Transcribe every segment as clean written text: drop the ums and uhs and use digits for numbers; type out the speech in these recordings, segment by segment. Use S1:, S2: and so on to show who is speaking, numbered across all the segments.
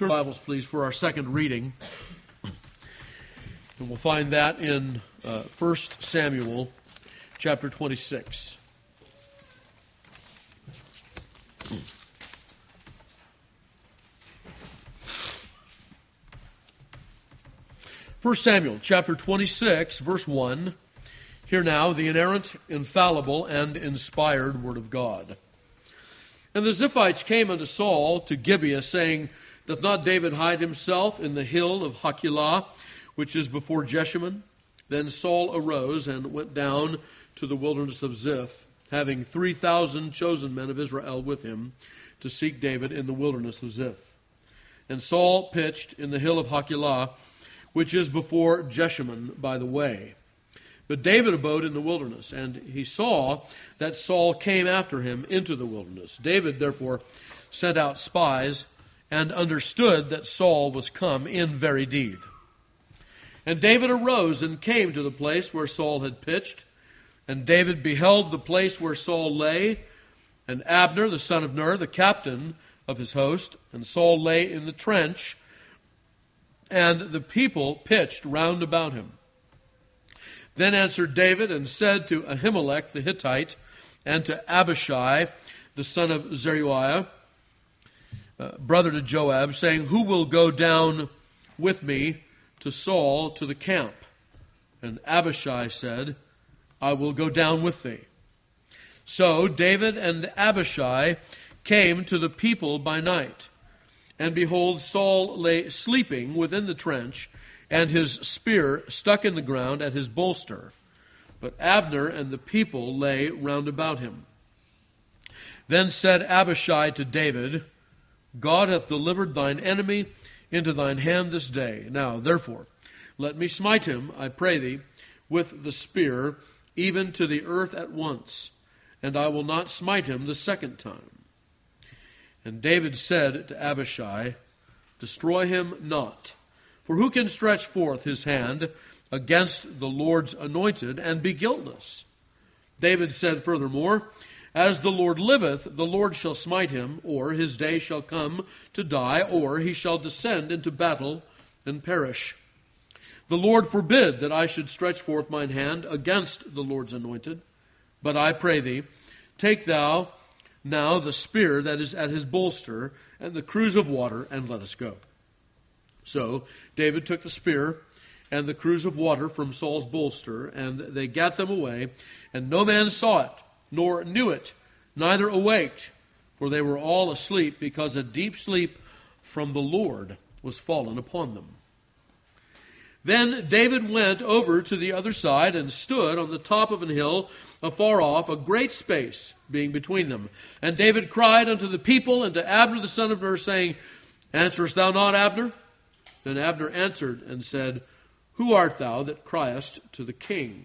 S1: Turn Bibles, please, for our second reading. And we'll find that in 1 Samuel chapter 26. 1 Samuel chapter 26, verse 1. Hear now the inerrant, infallible, and inspired word of God. And the Ziphites came unto Saul to Gibeah, saying, Doth not David hide himself in the hill of Hachilah, which is before Jeshimon? Then Saul arose and went down to the wilderness of Ziph, having 3,000 chosen men of Israel with him, to seek David in the wilderness of Ziph. And Saul pitched in the hill of Hachilah, which is before Jeshimon by the way. But David abode in the wilderness, and he saw that Saul came after him into the wilderness. David therefore sent out spies, and understood that Saul was come in very deed. And David arose and came to the place where Saul had pitched. And David beheld the place where Saul lay, and Abner the son of Ner, the captain of his host. And Saul lay in the trench, and the people pitched round about him. Then answered David and said to Ahimelech the Hittite, and to Abishai the son of Zeruiah, brother to Joab, saying, Who will go down with me to Saul to the camp? And Abishai said, I will go down with thee. So David and Abishai came to the people by night. And behold, Saul lay sleeping within the trench, and his spear stuck in the ground at his bolster. But Abner and the people lay round about him. Then said Abishai to David, God hath delivered thine enemy into thine hand this day. Now, therefore, let me smite him, I pray thee, with the spear, even to the earth at once, and I will not smite him the second time. And David said to Abishai, Destroy him not, for who can stretch forth his hand against the Lord's anointed and be guiltless? David said furthermore, As the Lord liveth, the Lord shall smite him, or his day shall come to die, or he shall descend into battle and perish. The Lord forbid that I should stretch forth mine hand against the Lord's anointed. But I pray thee, take thou now the spear that is at his bolster, and the cruse of water, and let us go. So David took the spear and the cruse of water from Saul's bolster, and they gat them away, and no man saw it, nor knew it, neither awaked, for they were all asleep, because a deep sleep from the Lord was fallen upon them. Then David went over to the other side, and stood on the top of an hill afar off, a great space being between them. And David cried unto the people and to Abner the son of Ner, saying, Answerest thou not, Abner? Then Abner answered and said, Who art thou that criest to the king?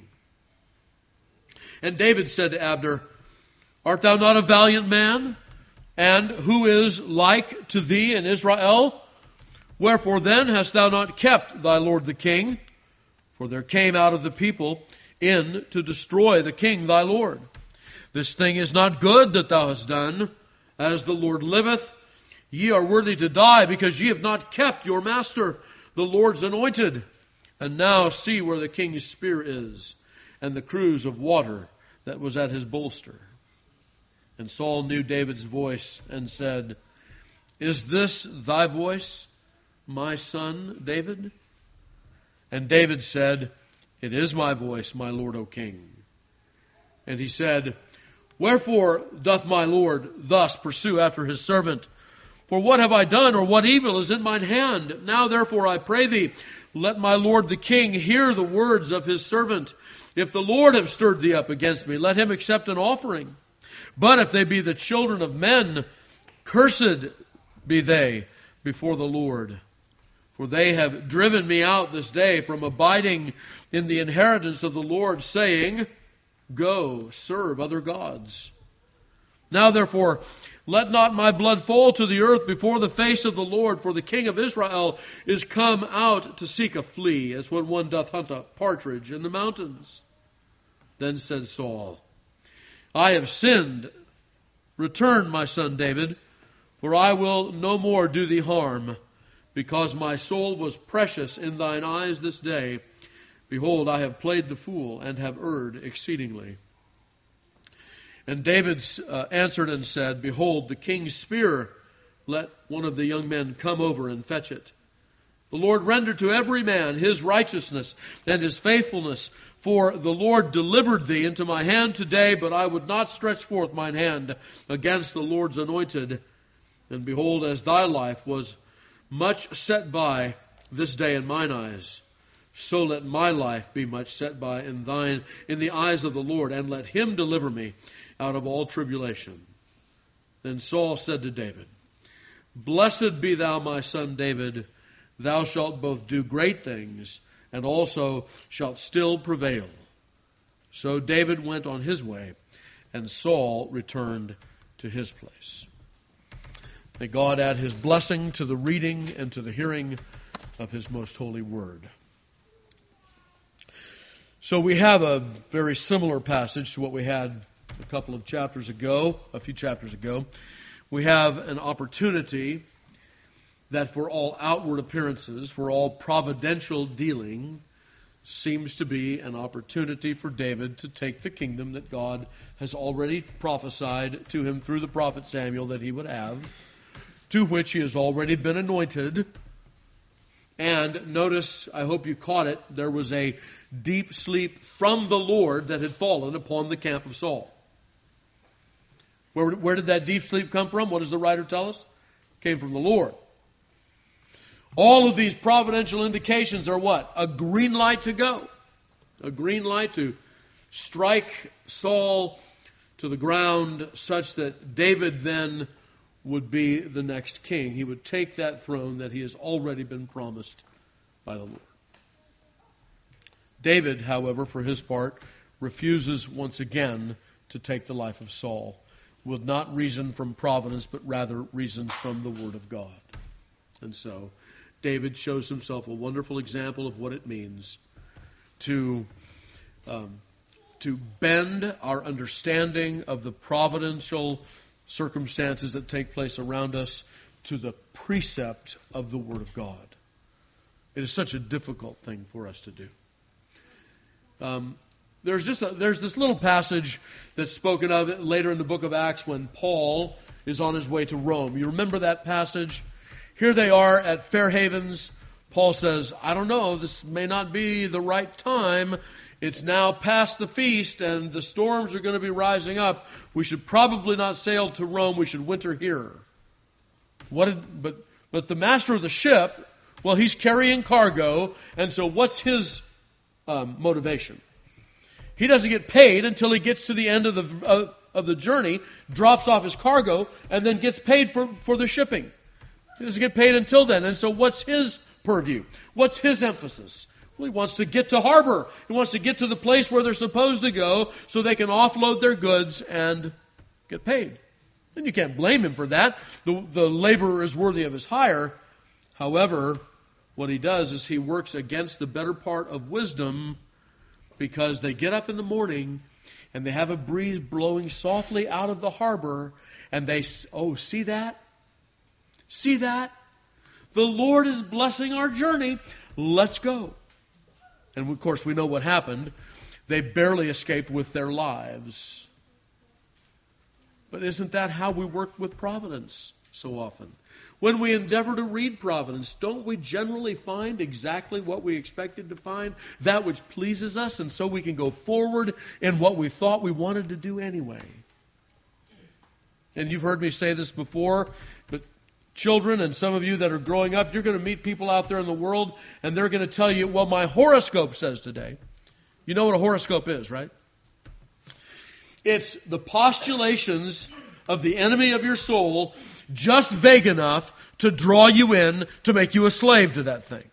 S1: And David said to Abner, Art thou not a valiant man? And who is like to thee in Israel? Wherefore then hast thou not kept thy lord the king? For there came out of the people in to destroy the king thy lord. This thing is not good that thou hast done. As the Lord liveth, ye are worthy to die, because ye have not kept your master, the Lord's anointed. And now see where the king's spear is, and the cruse of water that was at his bolster. And Saul knew David's voice, and said, Is this thy voice, my son David? And David said, It is my voice, my lord, O king. And he said, Wherefore doth my lord thus pursue after his servant? For what have I done, or what evil is in mine hand? Now therefore I pray thee, let my lord the king hear the words of his servant. If the Lord have stirred thee up against me, let him accept an offering. But if they be the children of men, cursed be they before the Lord. For they have driven me out this day from abiding in the inheritance of the Lord, saying, Go, serve other gods. Now therefore, let not my blood fall to the earth before the face of the Lord, for the king of Israel is come out to seek a flea, as when one doth hunt a partridge in the mountains. Then said Saul, I have sinned. Return, my son David, for I will no more do thee harm. because my soul was precious in thine eyes this day. Behold, I have played the fool, and have erred exceedingly. And David answered and said, Behold, the king's spear, let one of the young men come over and fetch it. The Lord render to every man his righteousness and his faithfulness, for the Lord delivered thee into my hand today, but I would not stretch forth mine hand against the Lord's anointed. And behold, as thy life was much set by this day in mine eyes, so let my life be much set by in the eyes of the Lord, and let him deliver me out of all tribulation. Then Saul said to David, Blessed be thou, my son David, thou shalt both do great things, and also shalt still prevail. So David went on his way, and Saul returned to his place. May God add his blessing to the reading and to the hearing of his most holy word. So we have a very similar passage to what we had a few chapters ago. We have an opportunity that for all outward appearances, for all providential dealing, seems to be an opportunity for David to take the kingdom that God has already prophesied to him through the prophet Samuel that he would have, to which he has already been anointed. And notice, I hope you caught it, there was a deep sleep from the Lord that had fallen upon the camp of Saul. Where did that deep sleep come from? What does the writer tell us? It came from the Lord. All of these providential indications are what? A green light to go. A green light to strike Saul to the ground such that David then would be the next king. He would take that throne that he has already been promised by the Lord. David, however, for his part, refuses once again to take the life of Saul. Will not reason from providence, but rather reasons from the Word of God. And so, David shows himself a wonderful example of what it means to bend our understanding of the providential circumstances that take place around us to the precept of the Word of God. It is such a difficult thing for us to do. There's this little passage that's spoken of later in the book of Acts when Paul is on his way to Rome. You remember that passage? Here they are at Fair Havens. Paul says, I don't know, this may not be the right time. It's now past the feast and the storms are going to be rising up. We should probably not sail to Rome. We should winter here. But the master of the ship, well, he's carrying cargo, and so what's his motivation? He doesn't get paid until he gets to the end of the journey, drops off his cargo, and then gets paid for the shipping. He doesn't get paid until then. And so what's his purview? What's his emphasis? Well, he wants to get to harbor. He wants to get to the place where they're supposed to go so they can offload their goods and get paid. And you can't blame him for that. The laborer is worthy of his hire. However, what he does is he works against the better part of wisdom, because they get up in the morning and they have a breeze blowing softly out of the harbor and they, see that? See that? The Lord is blessing our journey. Let's go. And of course we know what happened. They barely escaped with their lives. But isn't that how we work with providence so often? When we endeavor to read providence, don't we generally find exactly what we expected to find? That which pleases us, and so we can go forward in what we thought we wanted to do anyway. And you've heard me say this before, but children and some of you that are growing up, you're going to meet people out there in the world, and they're going to tell you, well, my horoscope says today. You know what a horoscope is, right? It's the postulations of the enemy of your soul, just vague enough to draw you in to make you a slave to that thing.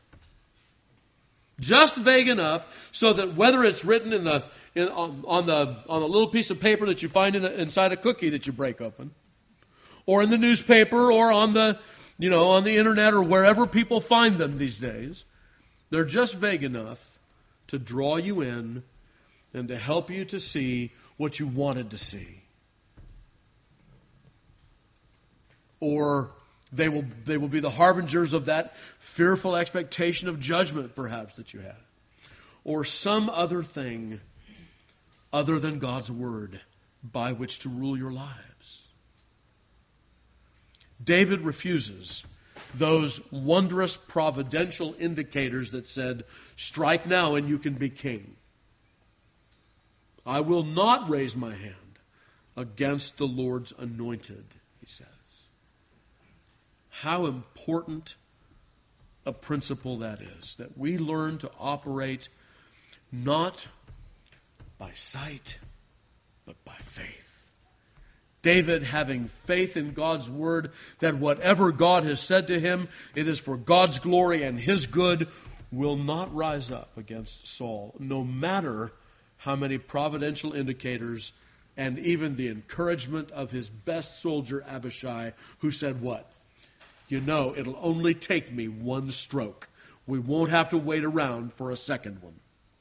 S1: Just vague enough so that whether it's written on the little piece of paper that you find inside a cookie that you break open, or in the newspaper, or on the internet, or wherever people find them these days, they're just vague enough to draw you in and to help you to see what you wanted to see. Or They will be the harbingers of that fearful expectation of judgment, perhaps, that you have. Or some other thing other than God's Word by which to rule your lives. David refuses those wondrous providential indicators that said, strike now and you can be king. I will not raise my hand against the Lord's anointed, he says. How important a principle that is, that we learn to operate not by sight, but by faith. David, having faith in God's Word, that whatever God has said to him, it is for God's glory and His good, will not rise up against Saul, no matter how many providential indicators and even the encouragement of his best soldier, Abishai, who said what? You know, it'll only take me one stroke. We won't have to wait around for a second one.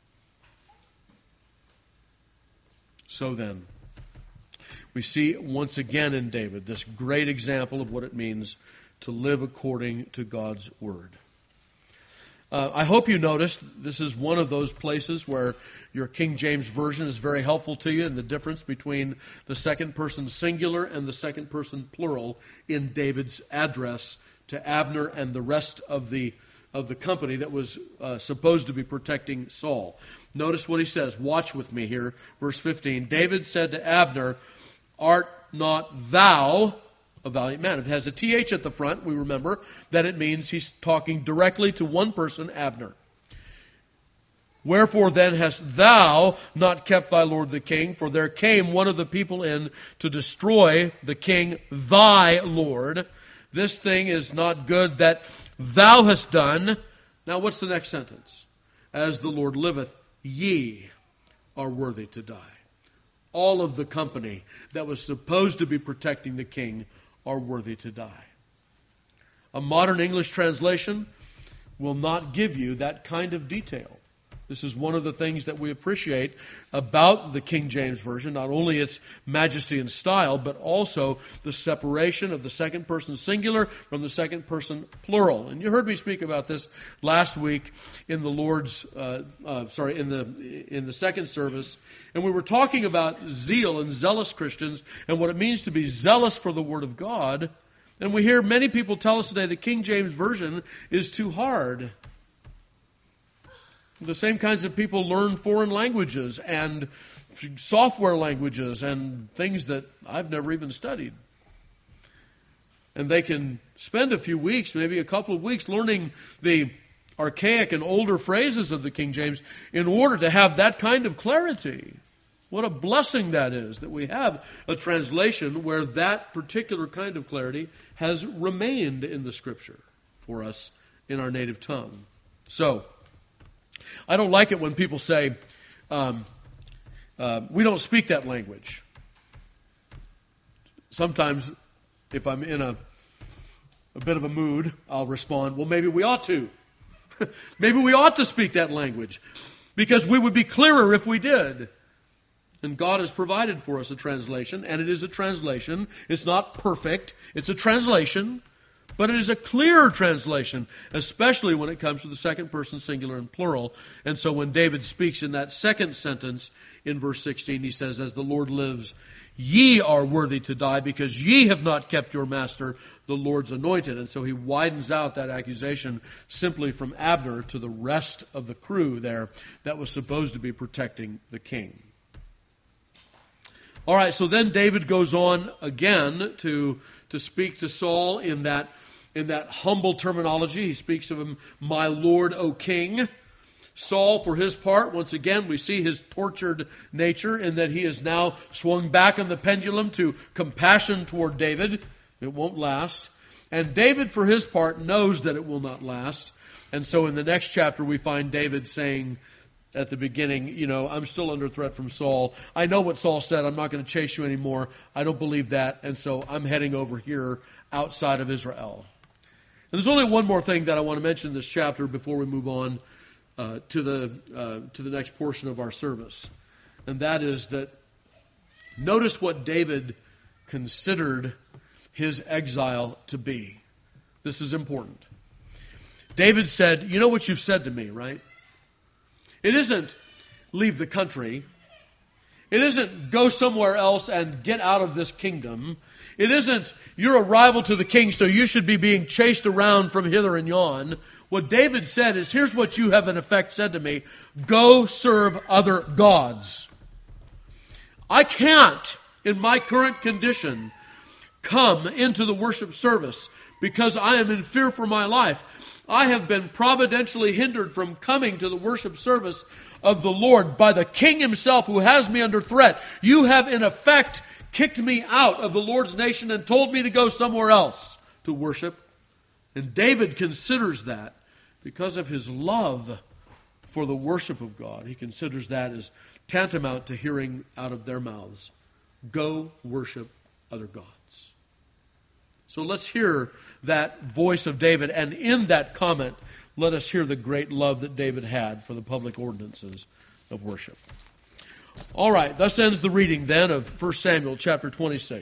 S1: So then, we see once again in David this great example of what it means to live according to God's Word. I hope you noticed this is one of those places where your King James Version is very helpful to you in the difference between the second person singular and the second person plural in David's address to Abner and the rest of the company that was supposed to be protecting Saul. Notice what he says. Watch with me here. Verse 15. David said to Abner, art not thou a valiant man? If it has a TH at the front, we remember that it means he's talking directly to one person, Abner. Wherefore then hast thou not kept thy lord the king? For there came one of the people in to destroy the king thy lord. This thing is not good that thou hast done. Now what's the next sentence? As the Lord liveth, ye are worthy to die. All of the company that was supposed to be protecting the king are worthy to die. A modern English translation will not give you that kind of detail. This is one of the things that we appreciate about the King James Version, not only its majesty and style, but also the separation of the second person singular from the second person plural. And you heard me speak about this last week in the in the second service, and we were talking about zeal and zealous Christians and what it means to be zealous for the Word of God. And we hear many people tell us today the King James Version is too hard. The same kinds of people learn foreign languages and software languages and things that I've never even studied. And they can spend a few weeks, maybe a couple of weeks, learning the archaic and older phrases of the King James in order to have that kind of clarity. What a blessing that is, that we have a translation where that particular kind of clarity has remained in the Scripture for us in our native tongue. So, I don't like it when people say, we don't speak that language. Sometimes, if I'm in a bit of a mood, I'll respond, well, maybe we ought to. Maybe we ought to speak that language, because we would be clearer if we did. And God has provided for us a translation, and it is a translation. It's not perfect. It's a translation. But it is a clearer translation, especially when it comes to the second person singular and plural. And so when David speaks in that second sentence in verse 16, he says, as the Lord lives, ye are worthy to die because ye have not kept your master, the Lord's anointed. And so he widens out that accusation simply from Abner to the rest of the crew there that was supposed to be protecting the king. All right, so then David goes on again to speak to Saul in that humble terminology. He speaks of him, my Lord, O King. Saul, for his part, once again, we see his tortured nature in that he is now swung back on the pendulum to compassion toward David. It won't last. And David, for his part, knows that it will not last. And so in the next chapter, we find David saying at the beginning, I'm still under threat from Saul. I know what Saul said. I'm not going to chase you anymore. I don't believe that. And so I'm heading over here outside of Israel. And there's only one more thing that I want to mention in this chapter before we move on to the next portion of our service. And that is that notice what David considered his exile to be. This is important. David said, you know what you've said to me, right? It isn't leave the country. It isn't go somewhere else and get out of this kingdom. It isn't you're a rival to the king, so you should be being chased around from hither and yon. What David said is, here's what you have in effect said to me. Go serve other gods. I can't, in my current condition, come into the worship service because I am in fear for my life. I have been providentially hindered from coming to the worship service of the Lord by the king himself who has me under threat. You have in effect kicked me out of the Lord's nation and told me to go somewhere else to worship. And David considers that because of his love for the worship of God. He considers that as tantamount to hearing out of their mouths, go worship other gods. So let's hear that voice of David, and in that comment, let us hear the great love that David had for the public ordinances of worship. All right, thus ends the reading then of 1 Samuel chapter 26.